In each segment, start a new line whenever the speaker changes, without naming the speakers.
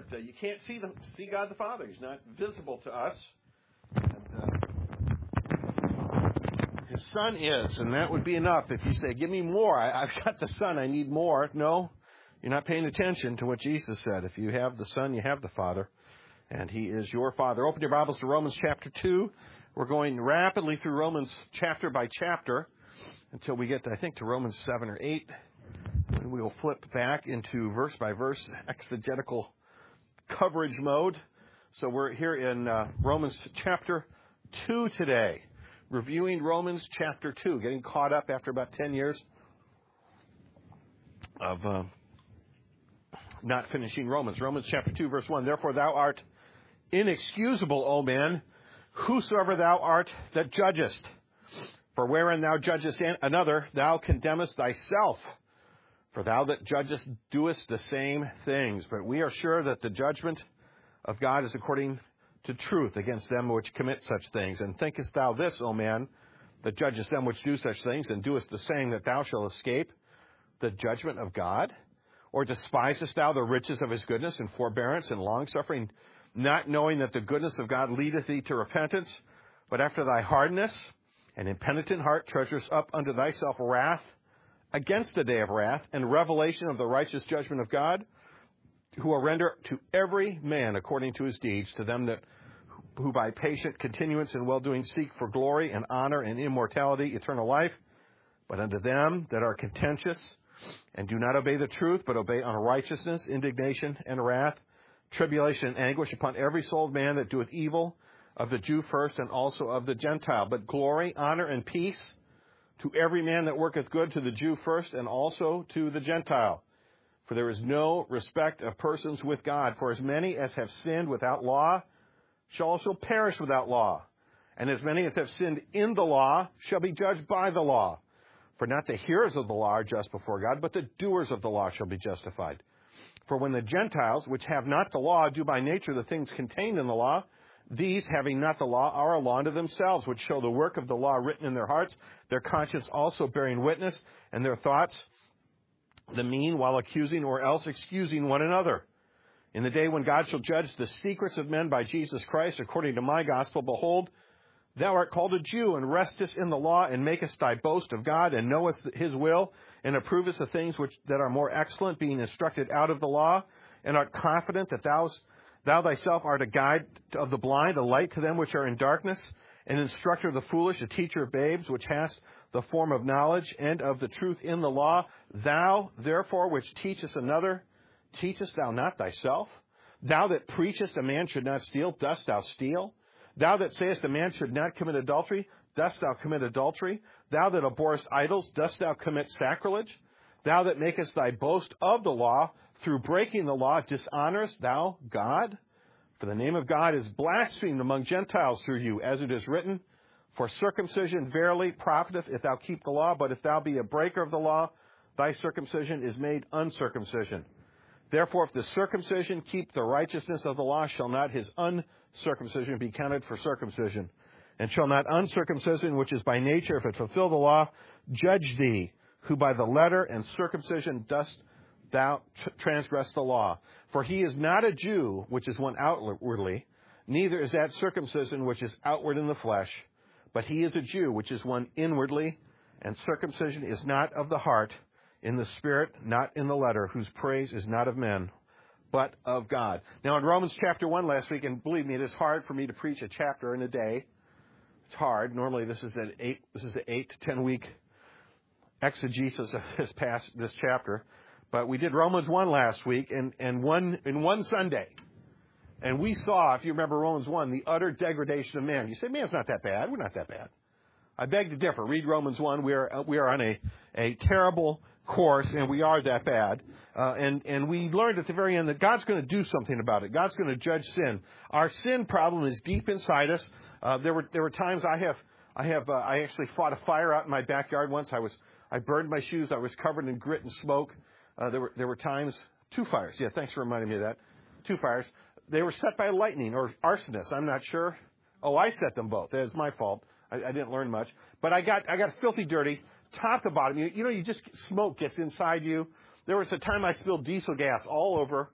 But you can't see God the Father. He's not visible to us. And, His Son is, and that would be enough. If you say, give me more, I've got the Son, I need more. No, you're not paying attention to what Jesus said. If you have the Son, you have the Father, and He is your Father. Open your Bibles to Romans chapter 2. We're going rapidly through Romans chapter by chapter until we get, to Romans 7 or 8. And we will flip back into verse by verse exegetical coverage mode. So we're here in Romans chapter 2 today. Reviewing Romans chapter 2, getting caught up after about 10 years of not finishing Romans. Romans chapter 2, verse 1. Therefore thou art inexcusable, O man, whosoever thou art that judgest. For wherein thou judgest another, thou condemnest thyself. For thou that judgest doest the same things. But we are sure that the judgment of God is according to truth against them which commit such things. And thinkest thou this, O man, that judgest them which do such things, and doest the same, that thou shalt escape the judgment of God? Or despisest thou the riches of his goodness and forbearance and longsuffering, not knowing that the goodness of God leadeth thee to repentance, but after thy hardness and impenitent heart treasures up unto thyself wrath against the day of wrath and revelation of the righteous judgment of God, who will render to every man according to his deeds, to them that who by patient continuance in well-doing seek for glory and honor and immortality, eternal life. But unto them that are contentious and do not obey the truth, but obey unrighteousness, indignation, and wrath, tribulation and anguish upon every soul of man that doeth evil, of the Jew first and also of the Gentile. But glory, honor, and peace to every man that worketh good, to the Jew first and also to the Gentile. For there is no respect of persons with God. For as many as have sinned without law shall also perish without law. And as many as have sinned in the law shall be judged by the law. For not the hearers of the law are just before God, but the doers of the law shall be justified. For when the Gentiles, which have not the law, do by nature the things contained in the law, these, having not the law, are a law unto themselves, which show the work of the law written in their hearts, their conscience also bearing witness, and their thoughts the mean, while accusing or else excusing one another. In the day when God shall judge the secrets of men by Jesus Christ, according to my gospel, behold, thou art called a Jew, and restest in the law, and makest thy boast of God, and knowest his will, and approvest the things that are more excellent, being instructed out of the law, and art confident that thou thyself art a guide of the blind, a light to them which are in darkness, an instructor of the foolish, a teacher of babes, which hast the form of knowledge and of the truth in the law. Thou, therefore, which teachest another, teachest thou not thyself? Thou that preachest a man should not steal, dost thou steal? Thou that sayest a man should not commit adultery, dost thou commit adultery? Thou that abhorrest idols, dost thou commit sacrilege? Thou that makest thy boast of the law, through breaking the law, dishonorest thou God? For the name of God is blasphemed among Gentiles through you, as it is written, for circumcision verily profiteth if thou keep the law, but if thou be a breaker of the law, thy circumcision is made uncircumcision. Therefore, if the circumcision keep the righteousness of the law, shall not his uncircumcision be counted for circumcision? And shall not uncircumcision, which is by nature, if it fulfill the law, judge thee, who by the letter and circumcision dost thou transgress the law? For he is not a Jew, which is one outwardly, neither is that circumcision which is outward in the flesh, but he is a Jew, which is one inwardly, and circumcision is not of the heart, in the spirit, not in the letter, whose praise is not of men, but of God. Now in Romans chapter 1 last week, and believe me, it is hard for me to preach a chapter in a day. It's hard. Normally this is an 8 to 10 week exegesis of this chapter. But we did Romans 1 last week and one Sunday. And we saw, if you remember Romans 1, the utter degradation of man. You say, man, it's not that bad. We're not that bad. I beg to differ. Read Romans 1. We are on a terrible course, and we are that bad. And we learned at the very end that God's going to do something about it. God's going to judge sin. Our sin problem is deep inside us. There were times I actually fought a fire out in my backyard once. I burned my shoes. I was covered in grit and smoke. There were times, 2 fires. Yeah, thanks for reminding me of that. 2 fires. They were set by lightning or arsonists. I'm not sure. Oh, I set them both. That is my fault. I didn't learn much. But I got filthy dirty, top to bottom. You just smoke gets inside you. There was a time I spilled diesel gas all over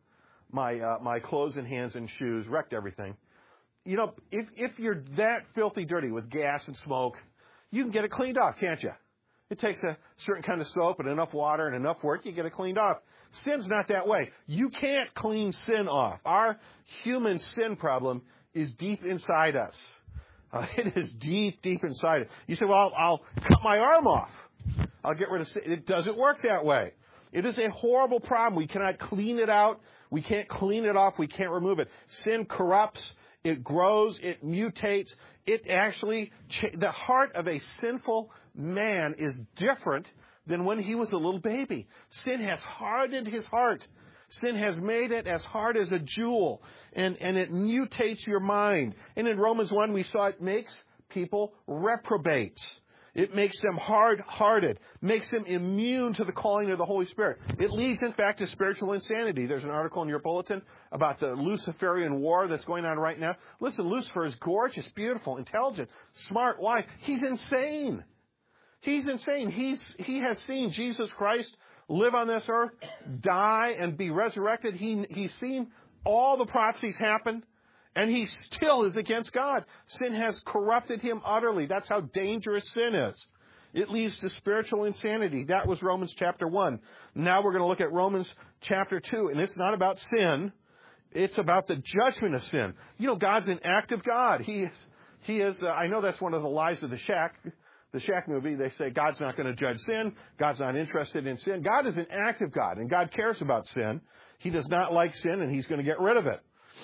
my clothes and hands and shoes, wrecked everything. You know, if you're that filthy dirty with gas and smoke, you can get it cleaned off, can't you? It takes a certain kind of soap and enough water and enough work, you get it cleaned off. Sin's not that way. You can't clean sin off. Our human sin problem is deep inside us. It is deep, deep inside it. You say, well, I'll cut my arm off. I'll get rid of sin. It doesn't work that way. It is a horrible problem. We cannot clean it out. We can't clean it off. We can't remove it. Sin corrupts. It grows. It mutates. It actually, the heart of a sinful man is different than when he was a little baby. Sin has hardened his heart. Sin has made it as hard as a jewel, and it mutates your mind. And in Romans 1, we saw it makes people reprobates. It makes them hard-hearted, makes them immune to the calling of the Holy Spirit. It leads, in fact, to spiritual insanity. There's an article in your bulletin about the Luciferian war that's going on right now. Listen, Lucifer is gorgeous, beautiful, intelligent, smart. Why? He's insane. He's insane. He has seen Jesus Christ live on this earth, die, and be resurrected. He's seen all the prophecies happen, and he still is against God. Sin has corrupted him utterly. That's how dangerous sin is. It leads to spiritual insanity. That was Romans chapter 1. Now we're going to look at Romans chapter 2, and it's not about sin. It's about the judgment of sin. You know, God's an active God. He is. I know that's one of the lies of the Shack movie. They say God's not going to judge sin. God's not interested in sin. God is an active God, and God cares about sin. He does not like sin, and he's going to get rid of it.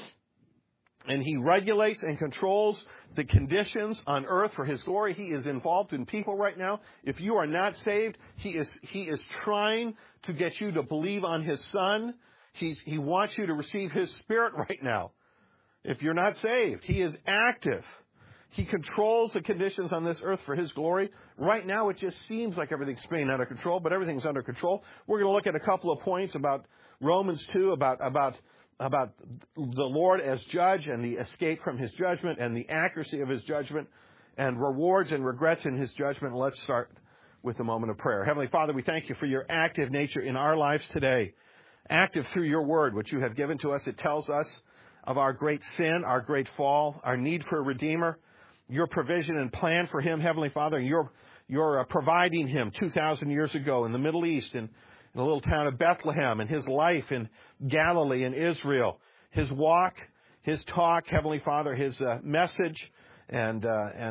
And he regulates and controls the conditions on earth for his glory. He is involved in people right now. If you are not saved, he is trying to get you to believe on his Son. He wants you to receive his Spirit right now. If you're not saved, he is active. He controls the conditions on this earth for his glory. Right now, it just seems like everything's spinning out of control, but everything's under control. We're going to look at a couple of points about Romans 2, about the Lord as judge and the escape from his judgment and the accuracy of his judgment and rewards and regrets in his judgment. Let's start with a moment of prayer. Heavenly Father, we thank you for your active nature in our lives today. Active through your word, which you have given to us. It tells us of our great sin, our great fall, our need for a Redeemer, your provision and plan for him, Heavenly Father. You're providing him 2,000 years ago in the Middle East, in the little town of Bethlehem, and his life in Galilee and Israel, his walk, his talk, Heavenly Father, his message, and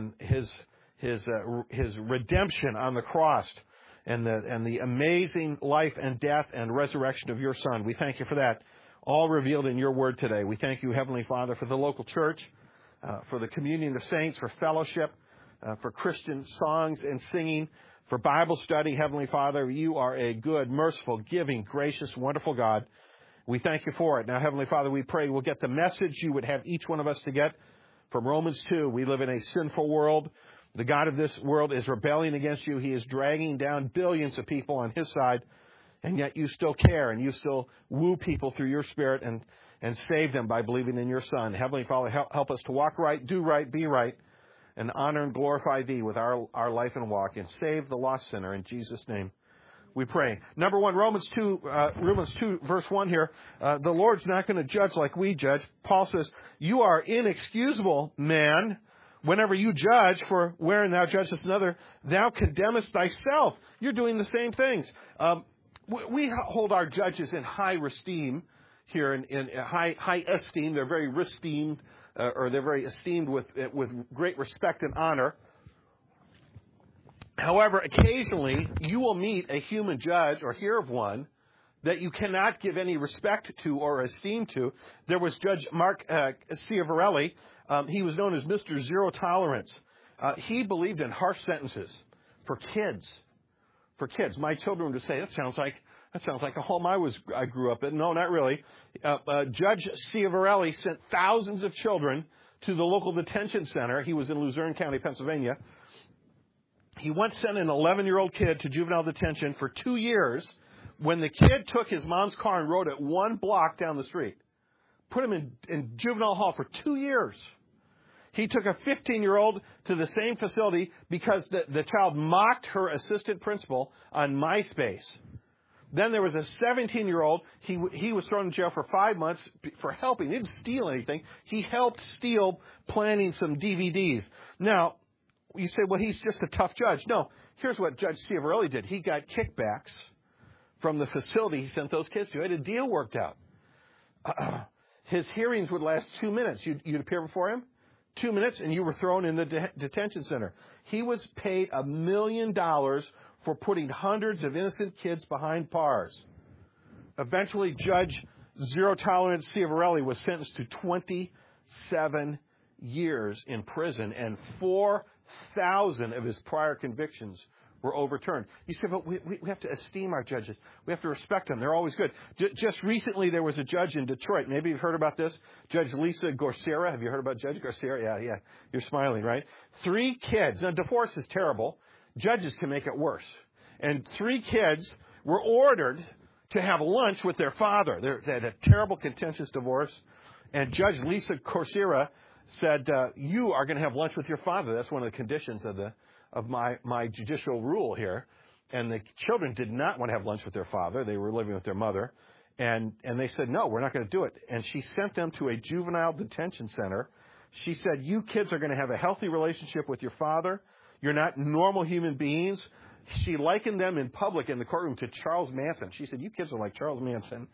his redemption on the cross, and the amazing life and death and resurrection of your Son. We thank you for that, all revealed in your word today. We thank you, Heavenly Father, for the local church, for the communion of saints, for fellowship, for Christian songs and singing, for Bible study. Heavenly Father, you are a good, merciful, giving, gracious, wonderful God. We thank you for it. Now, Heavenly Father, we pray we'll get the message you would have each one of us to get from Romans 2. We live in a sinful world. The God of this world is rebelling against you. He is dragging down billions of people on his side, and yet you still care, and you still woo people through your Spirit and save them by believing in your Son. Heavenly Father, help us to walk right, do right, be right, and honor and glorify thee with our life and walk, and save the lost sinner. In Jesus' name we pray. Number one, Romans 2 verse 1 here. The Lord's not going to judge like we judge. Paul says, you are inexcusable, man, whenever you judge, for wherein thou judgest another, thou condemnest thyself. You're doing the same things. We hold our judges in high esteem here, in high esteem. They're very esteemed, or they're very esteemed with great respect and honor. However, occasionally you will meet a human judge or hear of one that you cannot give any respect to or esteem to. There was Judge Mark Ciavarelli. He was known as Mr. Zero Tolerance. He believed in harsh sentences for kids. For kids, my children would say, that sounds like a home I grew up in. No, not really. Judge Ciavarelli sent thousands of children to the local detention center. He was in Luzerne County, Pennsylvania. He once sent an 11-year-old kid to juvenile detention for 2 years when the kid took his mom's car and rode it 1 block down the street. Put him in juvenile hall for 2 years. He took a 15-year-old to the same facility because the child mocked her assistant principal on MySpace. Then there was a 17-year-old. He was thrown in jail for 5 months for helping. He didn't steal anything. He helped steal planting some DVDs. Now, you say, well, he's just a tough judge. No, here's what Judge Ciavarelli did. He got kickbacks from the facility he sent those kids to. He had a deal worked out. His hearings would last 2 minutes. You'd appear before him, 2 minutes, and you were thrown in the detention center. He was paid $1 million for putting hundreds of innocent kids behind bars. Eventually, Judge Zero Tolerance Ciavarelli was sentenced to 27 years in prison, and 4,000 of his prior convictions were overturned. You say, but we have to esteem our judges. We have to respect them. They're always good. Just recently, there was a judge in Detroit. Maybe you've heard about this. Judge Lisa Gorcera. Have you heard about Judge Gorcera? Yeah. You're smiling, right? 3 kids. Now, divorce is terrible. Judges can make it worse. And 3 kids were ordered to have lunch with their father. They had a terrible, contentious divorce. And Judge Lisa Gorcera said, you are going to have lunch with your father. That's one of the conditions of my judicial rule here. And the children did not want to have lunch with their father. They were living with their mother. And they said, no, we're not going to do it. And she sent them to a juvenile detention center. She said, you kids are going to have a healthy relationship with your father. You're not normal human beings. She likened them in public in the courtroom to Charles Manson. She said, you kids are like Charles Manson.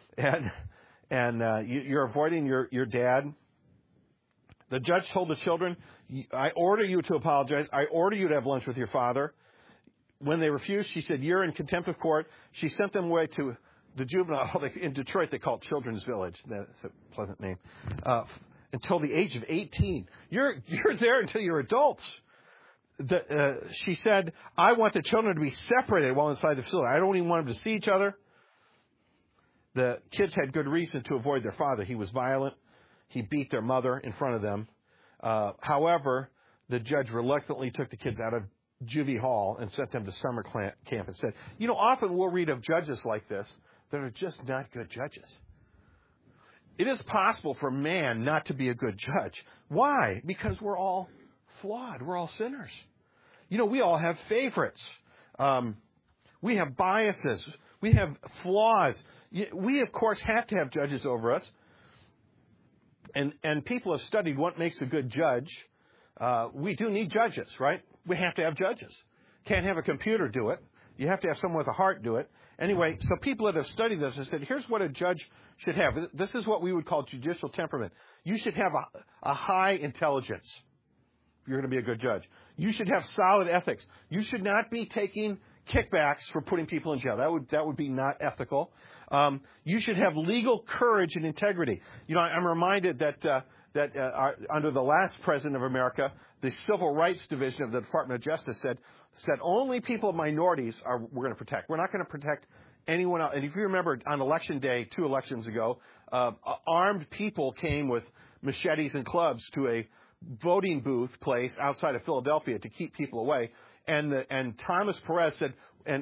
And you're avoiding your dad. The judge told the children, I order you to apologize. I order you to have lunch with your father. When they refused, she said, you're in contempt of court. She sent them away to the juvenile. In Detroit, they call it Children's Village. That's a pleasant name. Until the age of 18. You're there until you're adults. She said, I want the children to be separated while inside the facility. I don't even want them to see each other. The kids had good reason to avoid their father. He was violent. He beat their mother in front of them. However, the judge reluctantly took the kids out of juvie hall and sent them to summer camp and said, often we'll read of judges like this that are just not good judges. It is possible for man not to be a good judge. Why? Because we're all flawed. We're all sinners. We all have favorites. We have biases. We have flaws. We, of course, have to have judges over us. And people have studied what makes a good judge. We do need judges, right? We have to have judges. Can't have a computer do it. You have to have someone with a heart do it. Anyway, so people that have studied this have said, here's what a judge should have. This is what we would call judicial temperament. You should have a high intelligence if you're going to be a good judge. You should have solid ethics. You should not be taking kickbacks for putting people in jail. That would be not ethical. You should have legal courage and integrity. I'm reminded that under the last president of America, the Civil Rights Division of the Department of Justice said only people of minorities we're going to protect. We're not going to protect anyone else. And if you remember, on Election Day, 2 elections ago, armed people came with machetes and clubs to a voting booth place outside of Philadelphia to keep people away. And Thomas Perez said, and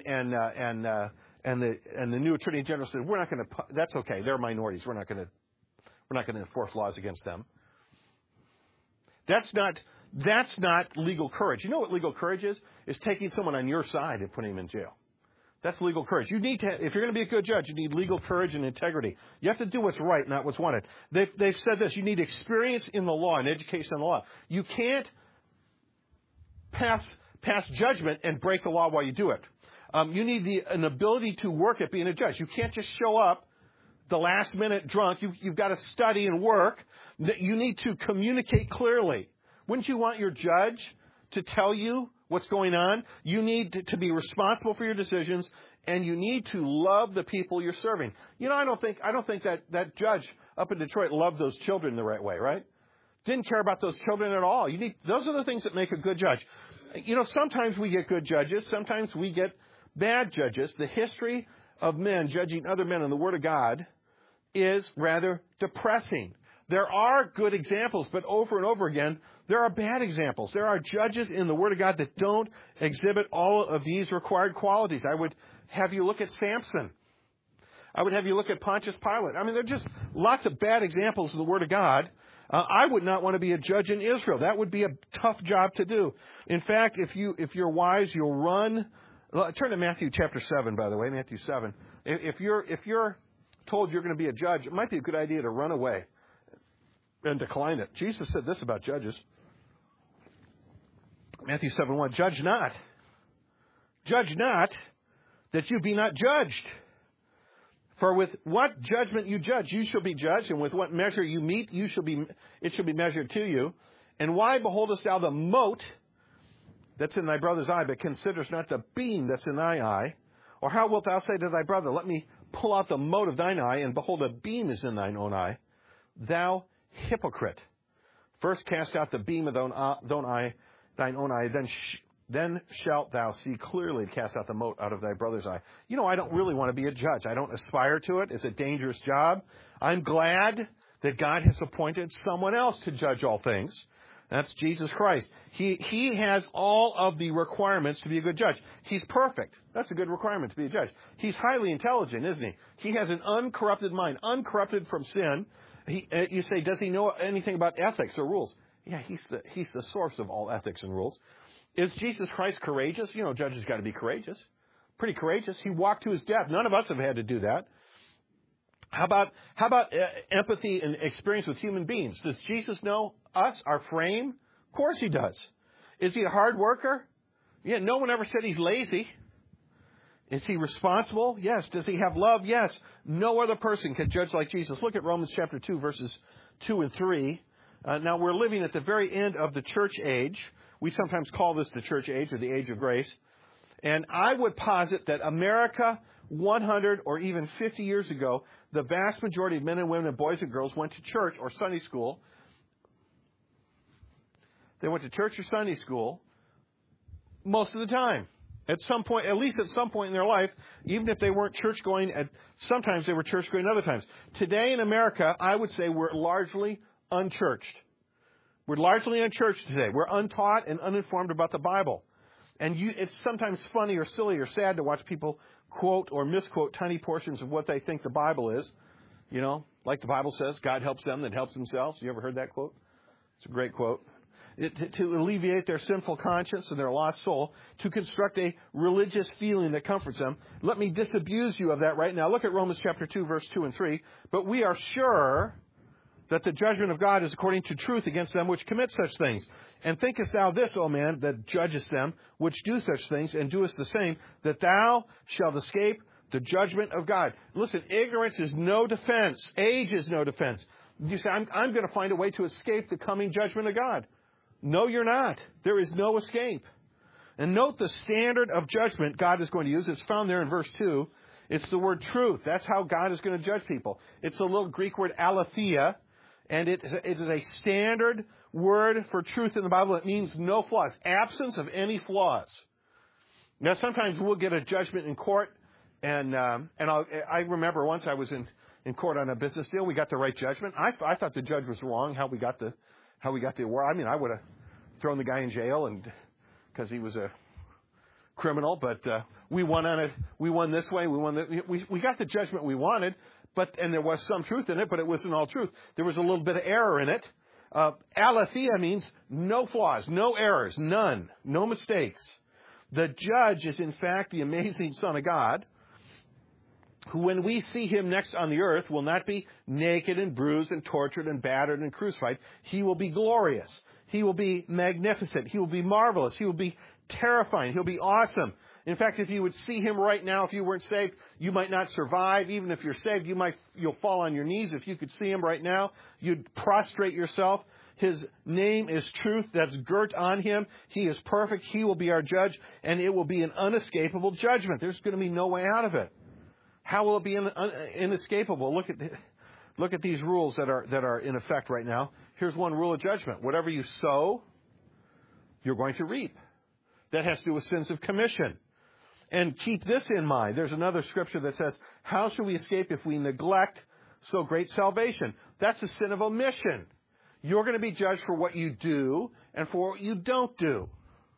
the new Attorney General said, we're not going to. That's okay. They're minorities. We're not going to enforce laws against them. That's not legal courage. You know what legal courage is? It's taking someone on your side and putting them in jail. That's legal courage. You need to, if you're going to be a good judge, you need legal courage and integrity. You have to do what's right, not what's wanted. They've said this. You need experience in the law and education in the law. You can't pass judgment and break the law while you do it. You need an ability to work at being a judge. You can't just show up the last minute drunk. You've got to study and work. You need to communicate clearly. Wouldn't you want your judge to tell you what's going on? You need to be responsible for your decisions, and you need to love the people you're serving. I don't think that judge up in Detroit loved those children the right way, right? Didn't care about those children at all. Those are the things that make a good judge. Sometimes we get good judges. Sometimes we get bad judges. The history of men judging other men in the Word of God is rather depressing. There are good examples, but over and over again, there are bad examples. There are judges in the Word of God that don't exhibit all of these required qualities. I would have you look at Samson. I would have you look at Pontius Pilate. There are just lots of bad examples in the Word of God. I would not want to be a judge in Israel. That would be a tough job to do. In fact, if you're wise, you'll run Turn to Matthew chapter 7, by the way, Matthew 7. If you're told you're going to be a judge, it might be a good idea to run away and decline it. Jesus said this about judges. Matthew 7:1, judge not, that you be not judged. For with what judgment you judge, you shall be judged, and with what measure you meet, it shall be measured to you. And why beholdest thou the mote that's in thy brother's eye, but considerest not the beam that's in thy eye? Or how wilt thou say to thy brother, let me pull out the mote of thine eye, and behold, a beam is in thine own eye? Thou hypocrite, first cast out the beam of thine own eye, then shalt thou see clearly to cast out the mote out of thy brother's eye. You know, I don't really want to be a judge. I don't aspire to it. It's a dangerous job. I'm glad that God has appointed someone else to judge all things. That's Jesus Christ. He has all of the requirements to be a good judge. He's perfect. That's a good requirement to be a judge. He's highly intelligent, isn't he? He has an uncorrupted mind, uncorrupted from sin. You say, does he know anything about ethics or rules? Yeah, he's the source of all ethics and rules. Is Jesus Christ courageous? You know, judges got to be courageous. Pretty courageous. He walked to his death. None of us have had to do that. How about empathy and experience with human beings? Does Jesus know us, our frame? Of course he does. Is he a hard worker? Yeah, no one ever said he's lazy. Is he responsible? Yes. Does he have love? Yes. No other person can judge like Jesus. Look at Romans chapter 2, verses 2 and 3. Now, we're living at the very end of the church age. We sometimes call this the church age or the age of grace. And I would posit that America 100 or even 50 years ago, the vast majority of men and women and boys and girls went to church or Sunday school. They went to church or Sunday school most of the time. At some point, at least at some point in their life, even if they weren't church going, sometimes they were church going other times. Today in America, I would say we're largely unchurched. We're largely unchurched today. We're untaught and uninformed about the Bible. And it's sometimes funny or silly or sad to watch people quote or misquote tiny portions of what they think the Bible is. You know, like the Bible says, God helps them that helps themselves. You ever heard that quote? It's a great quote. To alleviate their sinful conscience and their lost soul, to construct a religious feeling that comforts them. Let me disabuse you of that right now. Look at Romans chapter 2, verse 2 and 3. But we are sure that the judgment of God is according to truth against them which commit such things. And thinkest thou this, O man, that judgest them which do such things, and doest the same, that thou shalt escape the judgment of God? Listen, ignorance is no defense. Age is no defense. You say, I'm going to find a way to escape the coming judgment of God. No, you're not. There is no escape. And note the standard of judgment God is going to use. It's found there in verse 2. It's the word truth. That's how God is going to judge people. It's a little Greek word aletheia. And it is a standard word for truth in the Bible. It means no flaws, absence of any flaws. Now, sometimes we'll get a judgment in court, and I remember once I was in court on a business deal. We got the right judgment. I thought the judge was wrong. How we got the award. I mean, I would have thrown the guy in jail and because he was a criminal. But we won on it. We won this way. We got the judgment we wanted. And there was some truth in it, but it wasn't all truth. There was a little bit of error in it. Aletheia means no flaws, no errors, none, no mistakes. The judge is, in fact, the amazing Son of God, who, when we see him next on the earth, will not be naked and bruised and tortured and battered and crucified. He will be glorious. He will be magnificent. He will be marvelous. He will be terrifying. He'll be awesome. In fact, if you would see him right now, if you weren't saved, you might not survive. Even if you're saved, you'll fall on your knees. If you could see him right now, you'd prostrate yourself. His name is truth. That's girt on him. He is perfect. He will be our judge, and it will be an unescapable judgment. There's going to be no way out of it. How will it be inescapable? Look at these rules that are in effect right now. Here's one rule of judgment. Whatever you sow, you're going to reap. That has to do with sins of commission. And keep this in mind. There's another scripture that says, how shall we escape if we neglect so great salvation? That's a sin of omission. You're going to be judged for what you do and for what you don't do.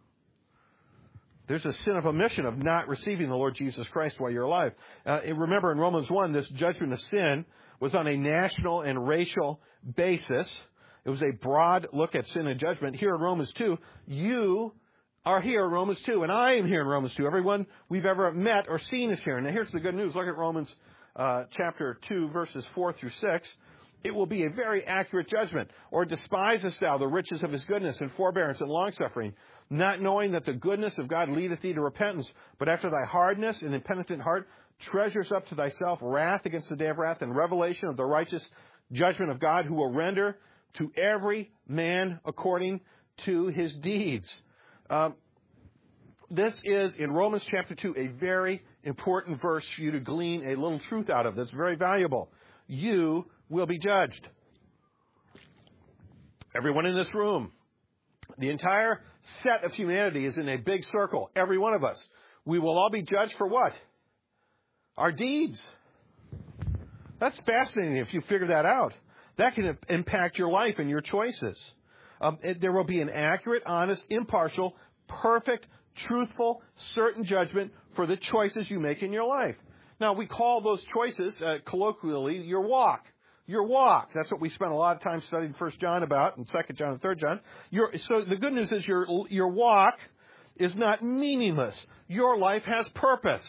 There's a sin of omission of not receiving the Lord Jesus Christ while you're alive. Remember in Romans 1, this judgment of sin was on a national and racial basis. It was a broad look at sin and judgment. Here in Romans 2, you are here in Romans 2, and I am here in Romans 2. Everyone we've ever met or seen is here. Now, here's the good news. Look at Romans chapter 2, verses 4 through 6. It will be a very accurate judgment. Or despisest thou the riches of his goodness and forbearance and longsuffering, not knowing that the goodness of God leadeth thee to repentance, but after thy hardness and impenitent heart treasures up to thyself wrath against the day of wrath and revelation of the righteous judgment of God, who will render to every man according to his deeds. This is, in Romans chapter 2, a very important verse for you to glean a little truth out of. That's very valuable. You will be judged. Everyone in this room. The entire set of humanity is in a big circle. Every one of us. We will all be judged for what? Our deeds. That's fascinating if you figure that out. That can impact your life and your choices. There will be an accurate, honest, impartial, perfect, truthful, certain judgment for the choices you make in your life. Now, we call those choices, colloquially, your walk. Your walk. That's what we spent a lot of time studying 1 John about, and 2 John and 3 John. So the good news is your walk is not meaningless. Your life has purpose.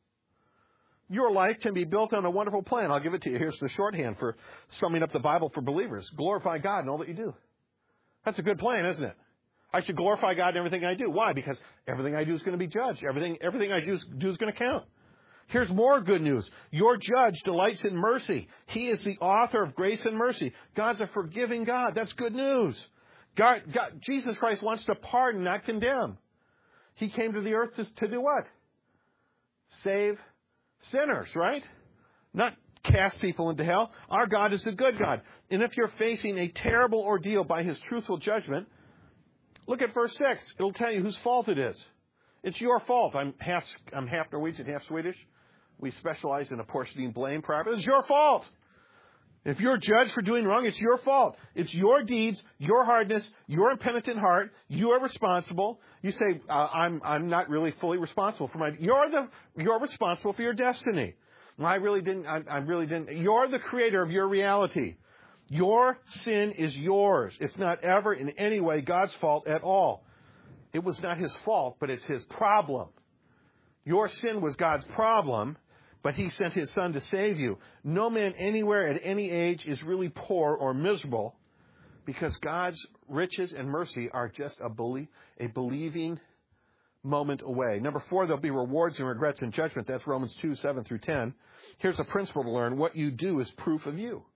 Your life can be built on a wonderful plan. I'll give it to you. Here's the shorthand for summing up the Bible for believers. Glorify God in all that you do. That's a good plan, isn't it? I should glorify God in everything I do. Why? Because everything I do is going to be judged. Everything I do is going to count. Here's more good news. Your judge delights in mercy. He is the author of grace and mercy. God's a forgiving God. That's good news. Jesus Christ wants to pardon, not condemn. He came to the earth to do what? Save sinners, right? Not cast people into hell. Our God is a good God. And if you're facing a terrible ordeal by his truthful judgment, look at verse 6. It'll tell you whose fault it is. It's your fault. I'm half Norwegian, half Swedish. We specialize in apportioning blame properly. It's your fault. If you're judged for doing wrong, it's your fault. It's your deeds, your hardness, your impenitent heart. You are responsible. You say, I'm not really fully responsible for you're responsible for your destiny. Well, I really didn't. You're the creator of your reality. Your sin is yours. It's not ever in any way God's fault at all. It was not his fault, but it's his problem. Your sin was God's problem, but he sent his son to save you. No man anywhere at any age is really poor or miserable because God's riches and mercy are just a believing moment away. Number 4, there'll be rewards and regrets and judgment. That's Romans 2, 7 through 10. Here's a principle to learn. What you do is proof of you.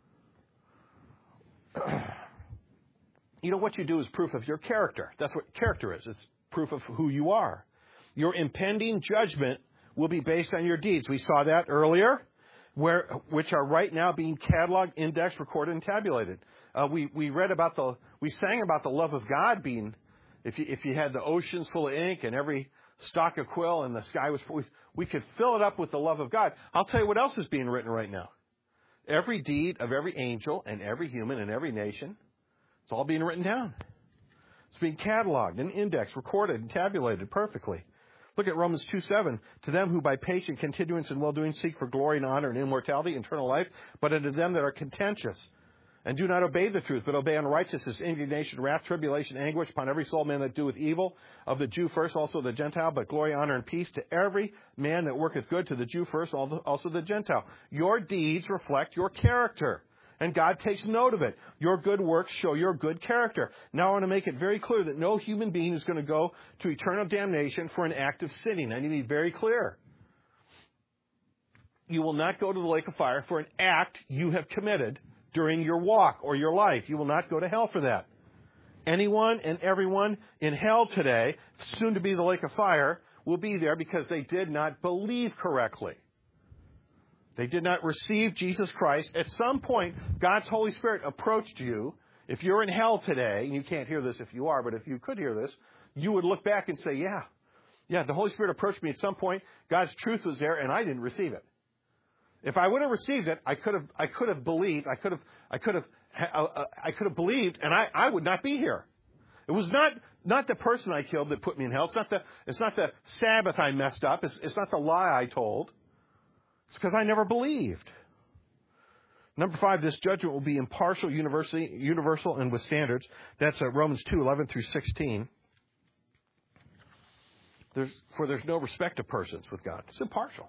You know, what you do is proof of your character. That's what character is. It's proof of who you are. Your impending judgment will be based on your deeds. We saw that earlier, which are right now being cataloged, indexed, recorded, and tabulated. We sang about the love of God being, if you had the oceans full of ink and every stalk of quill and the sky was full, we could fill it up with the love of God. I'll tell you what else is being written right now. Every deed of every angel and every human and every nation, it's all being written down. It's being cataloged and indexed, recorded, and tabulated perfectly. Look at Romans 2:7. To them who by patient continuance in well-doing seek for glory and honor and immortality, eternal life, but unto them that are contentious and do not obey the truth, but obey unrighteousness, indignation, wrath, tribulation, anguish upon every soul, man that doeth evil, of the Jew first, also the Gentile, but glory, honor, and peace to every man that worketh good, to the Jew first, also the Gentile. Your deeds reflect your character, and God takes note of it. Your good works show your good character. Now I want to make it very clear that no human being is going to go to eternal damnation for an act of sinning. I need to be very clear. You will not go to the lake of fire for an act you have committed during your walk or your life. You will not go to hell for that. Anyone and everyone in hell today, soon to be the lake of fire, will be there because they did not believe correctly. They did not receive Jesus Christ. At some point, God's Holy Spirit approached you. If you're in hell today, and you can't hear this if you are, but if you could hear this, you would look back and say, yeah, the Holy Spirit approached me at some point. God's truth was there, and I didn't receive it. If I would have received it, I could have believed. I could have believed, and I would not be here. It was not the person I killed that put me in hell. It's not the Sabbath I messed up. It's not the lie I told. It's because I never believed. Number 5, this judgment will be impartial, universal, and with standards. That's Romans 2:11 through 16. there's no respect of persons with God. It's impartial.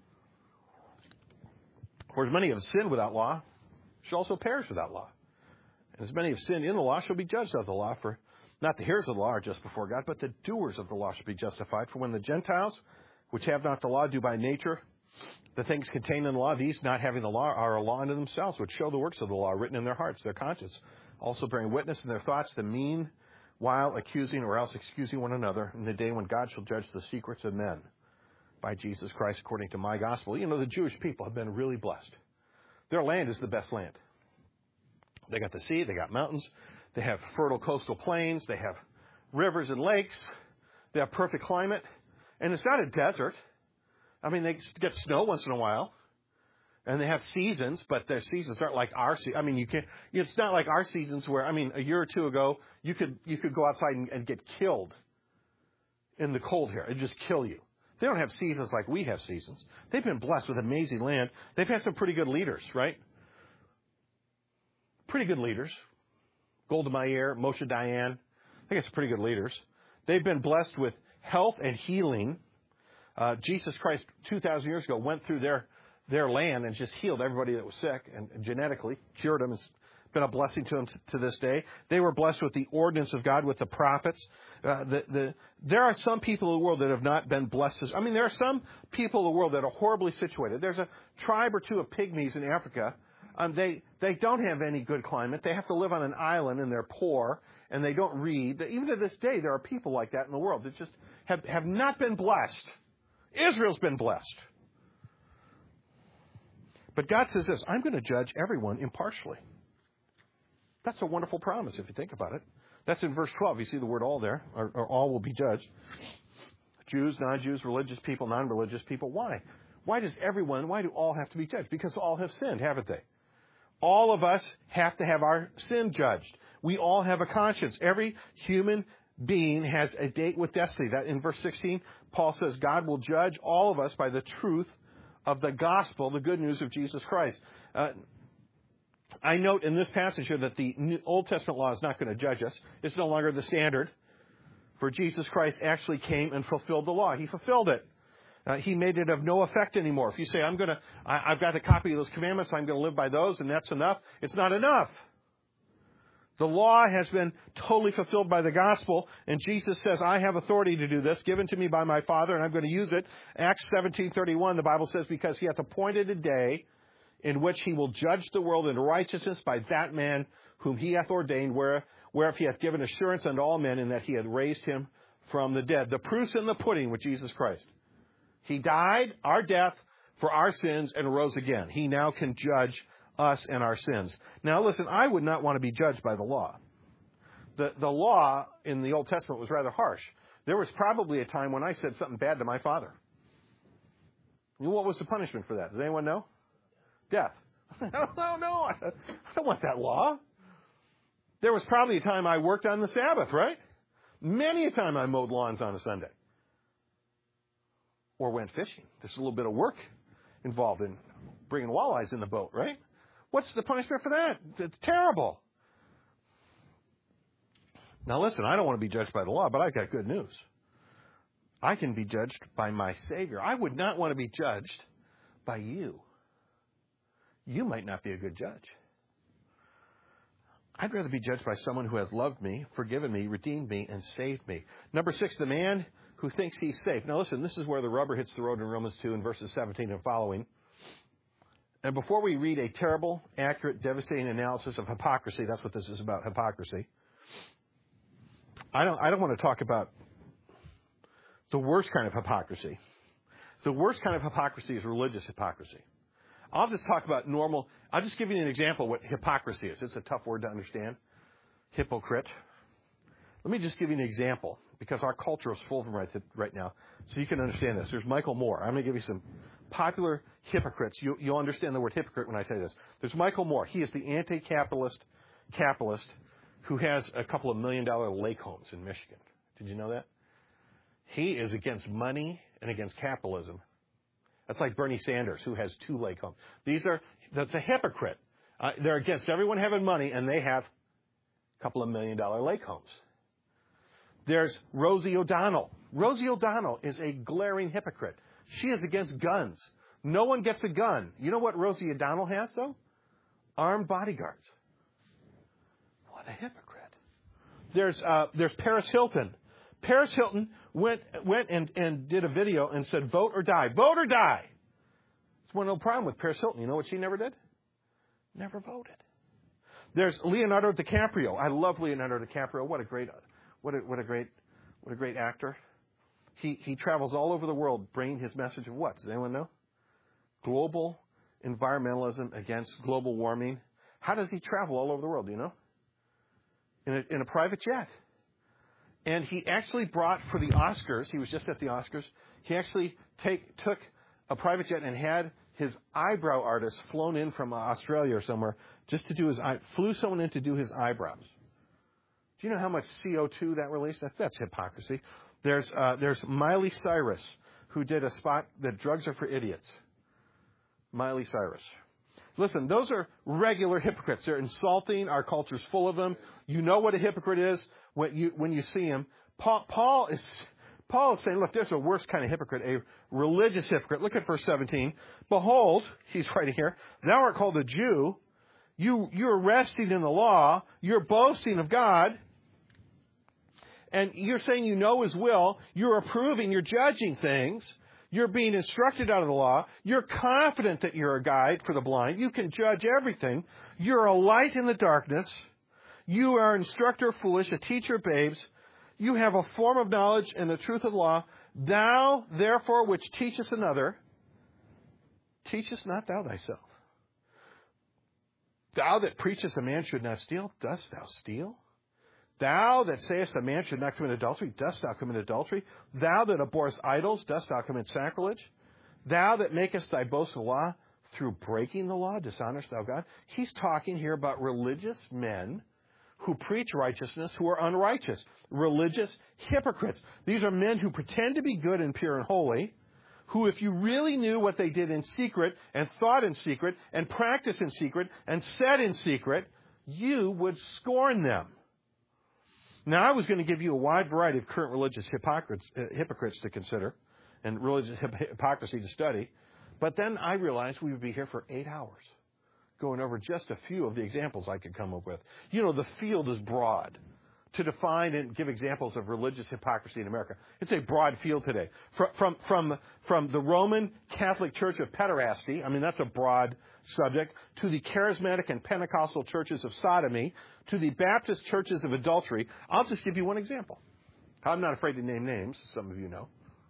For as many have sinned without law, shall also perish without law. And as many have sinned in the law shall be judged of the law. For not the hearers of the law are just before God, but the doers of the law shall be justified. For when the Gentiles, which have not the law, do by nature the things contained in the law, these, not having the law, are a law unto themselves, which show the works of the law written in their hearts, their conscience, also bearing witness in their thoughts, the mean while accusing or else excusing one another in the day when God shall judge the secrets of men by Jesus Christ according to my gospel. You know, the Jewish people have been really blessed. Their land is the best land. They got the sea, they got mountains, they have fertile coastal plains, they have rivers and lakes, they have perfect climate, and it's not a desert. I mean, they get snow once in a while, and they have seasons, but their seasons aren't like our seasons. I mean, it's not like our seasons where, I mean, a year or two ago, you could go outside and get killed in the cold here. It'd just kill you. They don't have seasons like we have seasons. They've been blessed with amazing land. They've had some pretty good leaders, right? Pretty good leaders. Golda Meir, Moshe Dayan. I think it's pretty good leaders. They've been blessed with health and healing. Jesus Christ 2,000 years ago went through their land and just healed everybody that was sick and genetically cured them. It's been a blessing to them to this day. They were blessed with the ordinance of God, with the prophets. There are some people in the world that have not been blessed. I mean, there are some people in the world that are horribly situated. There's a tribe or two of pygmies in Africa. They don't have any good climate. They have to live on an island and they're poor and they don't read. Even to this day, there are people like that in the world that just have not been blessed. Israel's been blessed. But God says this, I'm going to judge everyone impartially. That's a wonderful promise if you think about it. That's in verse 12. You see the word all there, or all will be judged. Jews, non-Jews, religious people, non-religious people. Why? Why do all have to be judged? Because all have sinned, haven't they? All of us have to have our sin judged. We all have a conscience. Every human being has a date with destiny. That in verse 16, Paul says God will judge all of us by the truth of the gospel, the good news of Jesus Christ. I note in this passage here that the Old Testament law is not going to judge us. It's no longer the standard. For Jesus Christ actually came and fulfilled the law. He fulfilled it. He made it of no effect anymore. If you say, I've got a copy of those commandments, I'm going to live by those, and that's enough, it's not enough. The law has been totally fulfilled by the gospel, and Jesus says, I have authority to do this, given to me by my Father, and I'm going to use it. Acts 17:31, the Bible says, because he hath appointed a day in which he will judge the world in righteousness by that man whom he hath ordained, whereof he hath given assurance unto all men, in that he hath raised him from the dead. The proof's in the pudding with Jesus Christ. He died our death for our sins and rose again. He now can judge us and our sins. Now listen, I would not want to be judged by the law. The law in the Old Testament was rather harsh. There was probably a time when I said something bad to my father. You know what was the punishment for that? Does anyone know? Death. No, I don't want that law. There was probably a time I worked on the Sabbath, right? Many a time I mowed lawns on a Sunday. Or went fishing. There's a little bit of work involved in bringing walleyes in the boat, right? What's the punishment for that? It's terrible. Now listen, I don't want to be judged by the law, but I've got good news. I can be judged by my Savior. I would not want to be judged by you. You might not be a good judge. I'd rather be judged by someone who has loved me, forgiven me, redeemed me, and saved me. Number 6, the man who thinks he's safe. Now listen, this is where the rubber hits the road in Romans 2 in verses 17 and following. And before we read a terrible, accurate, devastating analysis of hypocrisy, that's what this is about, hypocrisy. I don't want to talk about the worst kind of hypocrisy. The worst kind of hypocrisy is religious hypocrisy. I'll just talk about I'll just give you an example of what hypocrisy is. It's a tough word to understand. Hypocrite. Let me just give you an example, because our culture is full of them right now, so you can understand this. There's Michael Moore. I'm going to give you some popular hypocrites. You'll understand the word hypocrite when I tell you this. There's Michael Moore. He is the anti-capitalist who has a couple of $1 million lake homes in Michigan. Did you know that? He is against money and against capitalism. That's like Bernie Sanders, who has 2 lake homes. That's a hypocrite. They're against everyone having money, and they have a couple of $1 million lake homes. There's Rosie O'Donnell. Rosie O'Donnell is a glaring hypocrite. She is against guns. No one gets a gun. You know what Rosie O'Donnell has, though? Armed bodyguards. What a hypocrite. There's Paris Hilton. Paris Hilton went and did a video and said, vote or die. Vote or die. There's one no problem with Paris Hilton. You know what she never did? Never voted. There's Leonardo DiCaprio. I love Leonardo DiCaprio. What a great actor. He travels all over the world bringing his message of what? Does anyone know? Global environmentalism against global warming. How does he travel all over the world? Do you know? In a private jet. And he actually brought for the Oscars. He was just at the Oscars. He actually took a private jet and had his eyebrow artist flown in from Australia or somewhere just to do flew someone in to do his eyebrows. Do you know how much CO2 that released? That's hypocrisy. There's Miley Cyrus, who did a spot that drugs are for idiots. Miley Cyrus. Listen, those are regular hypocrites. They're insulting. Our culture's full of them. You know what a hypocrite is when you see him. Paul is saying, look, there's a worse kind of hypocrite, a religious hypocrite. Look at verse 17. Behold, he's writing here, thou art called a Jew. You're resting in the law. You're boasting of God. And you're saying you know His will. You're approving. You're judging things. You're being instructed out of the law. You're confident that you're a guide for the blind. You can judge everything. You're a light in the darkness. You are an instructor of foolish, a teacher of babes. You have a form of knowledge and the truth of the law. Thou, therefore, which teachest another, teachest not thou thyself. Thou that preachest a man should not steal, dost thou steal? Thou that sayest a man should not commit adultery, dost thou commit adultery? Thou that abhorrest idols, dost thou commit sacrilege? Thou that makest thy boast of the law, through breaking the law, dishonorest thou God? He's talking here about religious men who preach righteousness, who are unrighteous. Religious hypocrites. These are men who pretend to be good and pure and holy, who, if you really knew what they did in secret and thought in secret and practiced in secret and said in secret, you would scorn them. Now, I was going to give you a wide variety of current religious hypocrites to consider and religious hypocrisy to study, but then I realized we would be here for 8 hours going over just a few of the examples I could come up with. You know, the field is broad to define and give examples of religious hypocrisy in America. It's a broad field today. From the Roman Catholic Church of pederasty, I mean, that's a broad subject, to the charismatic and Pentecostal churches of sodomy, to the Baptist churches of adultery. I'll just give you one example. I'm not afraid to name names, some of you know.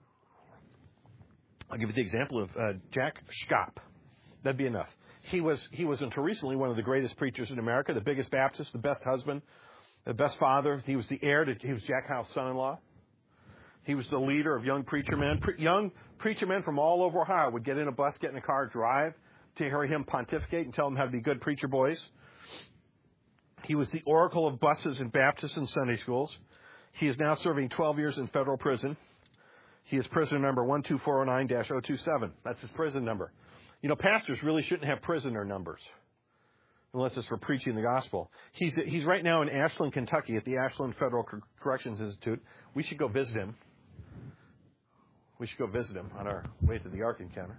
I'll give you the example of Jack Schaap. That'd be enough. He was until recently one of the greatest preachers in America, the biggest Baptist, the best husband, the best father. He was the heir to, he was Jack Hyles' son-in-law. He was the leader of young preacher men. Young preacher men from all over Ohio would get in a bus, get in a car, drive to hear him pontificate and tell them how to be good preacher boys. He was the oracle of buses in Baptist and Sunday schools. He is now serving 12 years in federal prison. He is prisoner number 12409-027. That's his prison number. You know, pastors really shouldn't have prisoner numbers unless it's for preaching the gospel. He's right now in Ashland, Kentucky at the Ashland Federal Corrections Institute. We should go visit him. We should go visit him on our way to the Ark Encounter.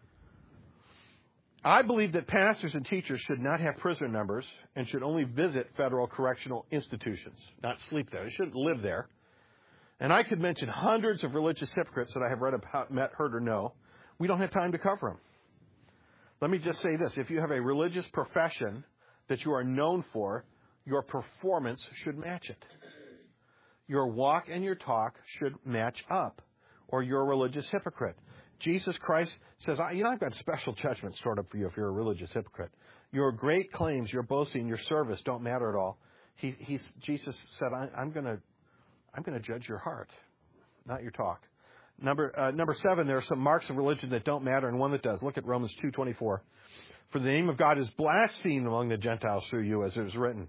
I believe that pastors and teachers should not have prisoner numbers and should only visit federal correctional institutions, not sleep there. They shouldn't live there. And I could mention hundreds of religious hypocrites that I have read about, met, heard, or know. We don't have time to cover them. Let me just say this. If you have a religious profession that you are known for, your performance should match it. Your walk and your talk should match up, or you're a religious hypocrite. Jesus Christ says, I've got special judgment stored up for you if you're a religious hypocrite. Your great claims, your boasting, your service don't matter at all. Jesus said, I'm going to judge your heart, not your talk. Number 7, there are some marks of religion that don't matter and one that does. Look at Romans 2:24. For the name of God is blasphemed among the Gentiles through you, as it is written.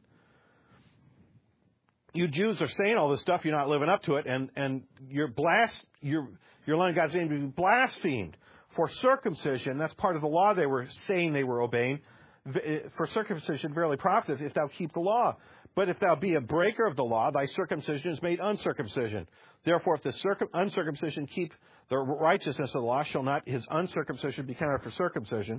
You Jews are saying all this stuff, you're not living up to it, and you're allowing God's name to be blasphemed. For circumcision, that's part of the law they were saying they were obeying. for circumcision verily profiteth, if thou keep the law. But if thou be a breaker of the law, thy circumcision is made uncircumcision. Therefore, if the uncircumcision keep the righteousness of the law, shall not his uncircumcision be counted for circumcision?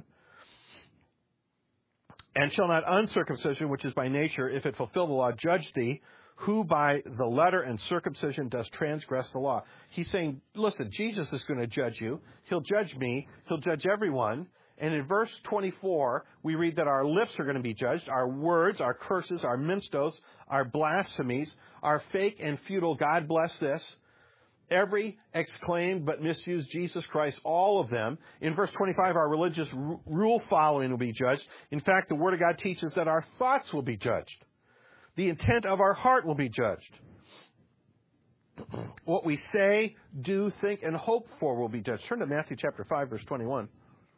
And shall not uncircumcision, which is by nature, if it fulfill the law, judge thee, who by the letter and circumcision does transgress the law? He's saying, listen, Jesus is going to judge you. He'll judge me. He'll judge everyone. And in verse 24, we read that our lips are going to be judged, our words, our curses, our minced oaths, our blasphemies, our fake and futile, God bless this, every exclaimed but misused Jesus Christ, all of them. In verse 25, our religious rule following will be judged. In fact, the Word of God teaches that our thoughts will be judged. The intent of our heart will be judged. What we say, do, think, and hope for will be judged. Turn to Matthew chapter 5, verse 21.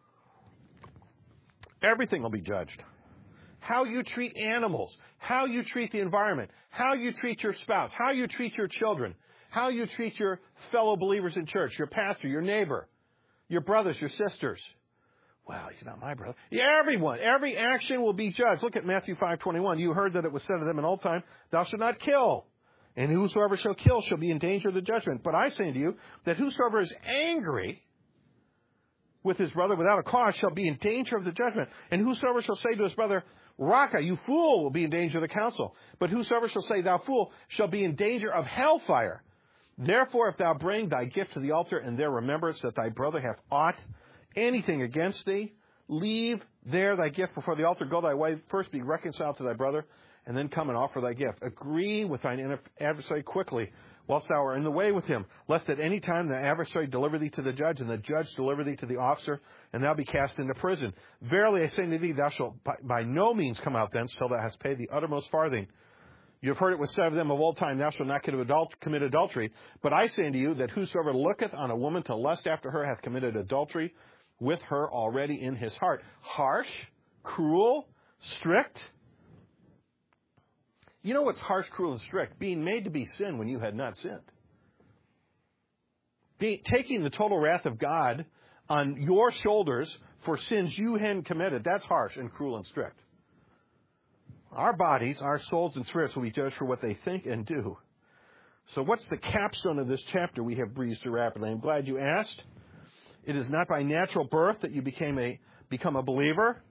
Everything will be judged. How you treat animals, how you treat the environment, how you treat your spouse, how you treat your children, how you treat your fellow believers in church, your pastor, your neighbor, your brothers, your sisters. Well, he's not my brother. Yeah, everyone, every action will be judged. Look at Matthew 5:21. You heard that it was said to them in old time, thou shalt not kill. And whosoever shall kill shall be in danger of the judgment. But I say unto you that whosoever is angry with his brother without a cause shall be in danger of the judgment. And whosoever shall say to his brother, Raka, you fool, will be in danger of the council. But whosoever shall say, thou fool, shall be in danger of hellfire. Therefore, if thou bring thy gift to the altar, and there remembrance that thy brother hath aught anything against thee, leave there thy gift before the altar, go thy way, first be reconciled to thy brother, and then come and offer thy gift. Agree with thine adversary quickly, whilst thou art in the way with him, lest at any time the adversary deliver thee to the judge, and the judge deliver thee to the officer, and thou be cast into prison. Verily I say unto thee, thou shalt by no means come out thence till thou hast paid the uttermost farthing. You have heard it was said of them of old time, thou shalt not commit adultery. But I say unto you that whosoever looketh on a woman to lust after her hath committed adultery with her already in his heart. Harsh, cruel, strict. You know what's harsh, cruel, and strict? Being made to be sin when you had not sinned. Taking the total wrath of God on your shoulders for sins you hadn't committed. That's harsh and cruel and strict. Our bodies, our souls and spirits will be judged for what they think and do. So what's the capstone of this chapter? We have breezed through rapidly. I'm glad you asked. It is not by natural birth that you become a believer.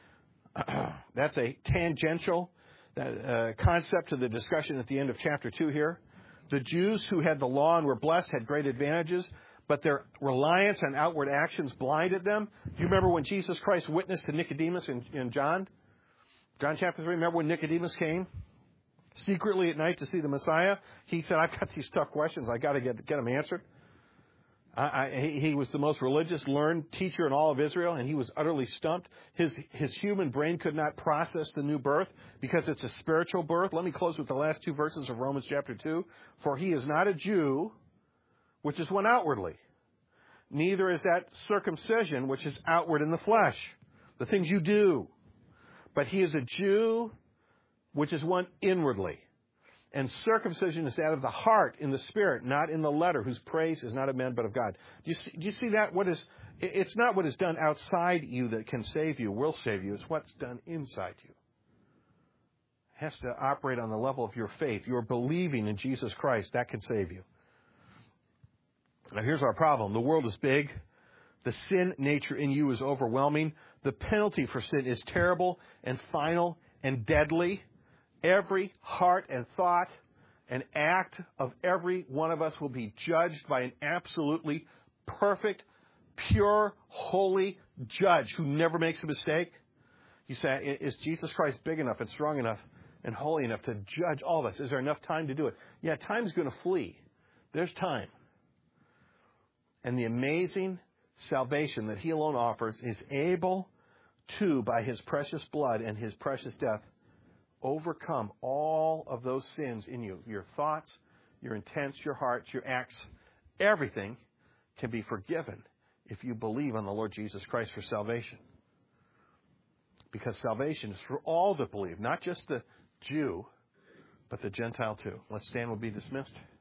That's a tangential concept to the discussion at the end of chapter 2 here. The Jews who had the law and were blessed had great advantages, but their reliance on outward actions blinded them. Do you remember when Jesus Christ witnessed to Nicodemus in John? John chapter 3, remember when Nicodemus came secretly at night to see the Messiah? He said, I've got these tough questions. I've got to get them answered. He was the most religious, learned teacher in all of Israel, and he was utterly stumped. His human brain could not process the new birth because it's a spiritual birth. Let me close with the last two verses of Romans chapter 2. For he is not a Jew, which is one outwardly. Neither is that circumcision, which is outward in the flesh, the things you do. But he is a Jew, which is one inwardly. And circumcision is that of the heart in the spirit, not in the letter, whose praise is not of men but of God. Do you see that? It's not what is done outside you that can save you, will save you. It's what's done inside you. It has to operate on the level of your faith. You're believing in Jesus Christ. That can save you. Now here's our problem. The world is big. The sin nature in you is overwhelming. The penalty for sin is terrible and final and deadly. Every heart and thought and act of every one of us will be judged by an absolutely perfect, pure, holy judge who never makes a mistake. You say, is Jesus Christ big enough and strong enough and holy enough to judge all of us? Is there enough time to do it? Yeah, time's going to flee. There's time. And the amazing salvation that he alone offers is able to, by his precious blood and his precious death, overcome all of those sins in you. Your thoughts, your intents, your hearts, your acts, everything can be forgiven if you believe on the Lord Jesus Christ for salvation. Because salvation is for all that believe, not just the Jew, but the Gentile too. Let's stand, we'll be dismissed.